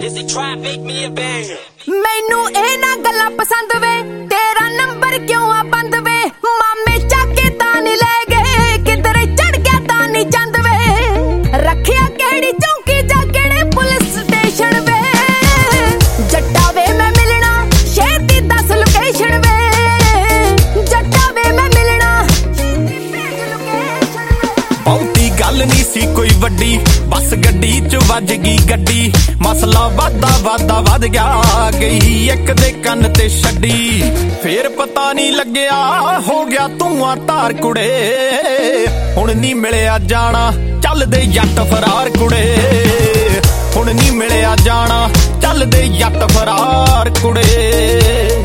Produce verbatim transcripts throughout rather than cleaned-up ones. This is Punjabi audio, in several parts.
ਮੈਨੂੰ ਇਹ ਨਾ ਗੱਲਾਂ ਪਸੰਦ ਵੇ, ਤੇਰਾ ਨੰਬਰ ਕਿਉਂ ਆ ਬੰਦ ਵੇ, ਮਾਮੇ ਚੱਕੇ ਤਾਂ ਨਹੀਂ ਲੈ ਗਏ, ਕਿਧਰੇ ਚੜ ਗਿਆ ਤਾਂ ਨਹੀਂ ਚੰਦ ਵੇ, ਰੱਖਿਆ ਕਿਹੜੀ ਚੌਂਕੀ ਜਾਂ ਕਿਹੜੇ ਪੁਲਿਸ ਸਟੇਸ਼ਨ ਵੇ, ਜੱਟਾ ਵੇ ਮੈਂ ਮਿਲਣਾ ਛੇਤੀ ਦੱਸ ਲੋਕੇਸ਼ਨ ਵੇ, ਜੱਟਾ ਵੇ ਮੈਂ ਮਿਲਣਾ ਛੇਤੀ ਭੇਜ ਲੋਕੇਸ਼ਨ ਵੇ। ਬਹੁਤੀ ਗੱਲ ਨਹੀਂ ਸੀ ਕੋਈ ਵੱਡੀ, ਬਸ ਗੱਡੀ ਚ ਵੱਜ ਗਈ ਗੱਡੀ, ਮਸਲਾ ਵਾਦਾ ਵਾਦਾ ਵੱਧ ਗਿਆ, ਗਈ ਇੱਕ ਦੇ ਕੰਨ ਤੇ ਛੱਡੀ, ਫੇਰ ਪਤਾ ਨਹੀਂ ਲੱਗਿਆ ਹੋ ਗਿਆ ਧੂਆਂ ਧਾਰ ਕੁੜੇ, ਹੁਣ ਨਹੀਂ ਮਿਲਿਆ ਜਾਣਾ ਚੱਲਦੇ ਜੱਟ ਫਰਾਰ ਕੁੜੇ, ਹੁਣ ਨਹੀਂ ਮਿਲਿਆ ਜਾਣਾ ਚੱਲਦੇ ਜੱਟ ਫਰਾਰ ਕੁੜੇ।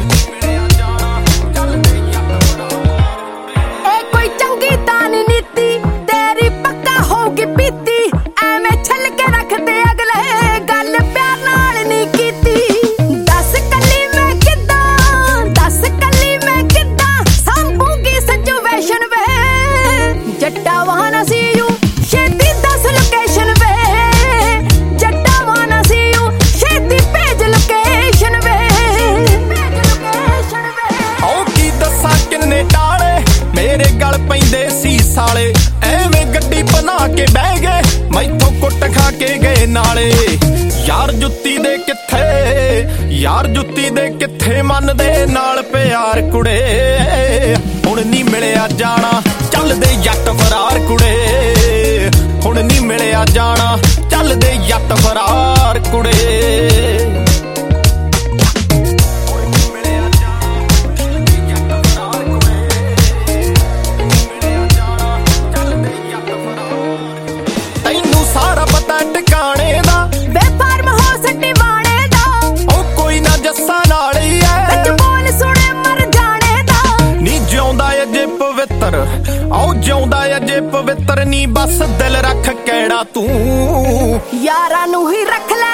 ਪੈਂਦੇ ਸੀ ਸਾਲੇ ਐਵੇਂ ਗੱਡੀ ਬਣਾ ਕੇ ਬਹਿ ਗਏ, ਮੈਥੋਂ ਕੁੱਟ ਖਾ ਕੇ ਗਏ ਨਾਲੇ, ਯਾਰ ਜੁੱਤੀ ਦੇ ਕਿੱਥੇ ਯਾਰ ਜੁੱਤੀ ਦੇ ਕਿੱਥੇ ਮੰਨਦੇ ਨਾਲ ਪਿਆਰ ਕੁੜੇ, ਹੁਣ ਨਹੀਂ ਮਿਲਿਆ ਜਾਣਾ ਚੱਲਦੇ ਜੱਟ ਫਰਾਰ ਕੁੜੇ, ਹੁਣ ਨਹੀਂ ਮਿਲਿਆ ਜਾਣਾ ਚੱਲਦੇ ਜੱਟ ਫਰਾਰ ਕੁੜੇ। ਟਿਕਾਣੇ ਦਾ ਵੇ ਫਾਰਮ ਹਾਊਸ ਟਿਵਾਣੇ ਦਾ, ਉਹ ਕੋਈ ਨਾ ਜੱਸਾ ਨਾਲ ਹੀ ਐ, ਵਿੱਚ ਬੋਲ ਸੁਣੇ ਮਰ ਜਾਣੇ ਦਾ, ਨੀ ਜਿਉਂਦਾ ਅਜੇ ਪਵਿੱਤਰ ਆਉ ਜਿਉਂਦਾ ਅਜੇ ਪਵਿੱਤਰ, ਨੀ ਬਸ ਦਿਲ ਰੱਖ ਕਿਹੜਾ ਤੂੰ, ਯਾਰਾਂ ਨੂੰ ਹੀ ਰੱਖ ਲੈ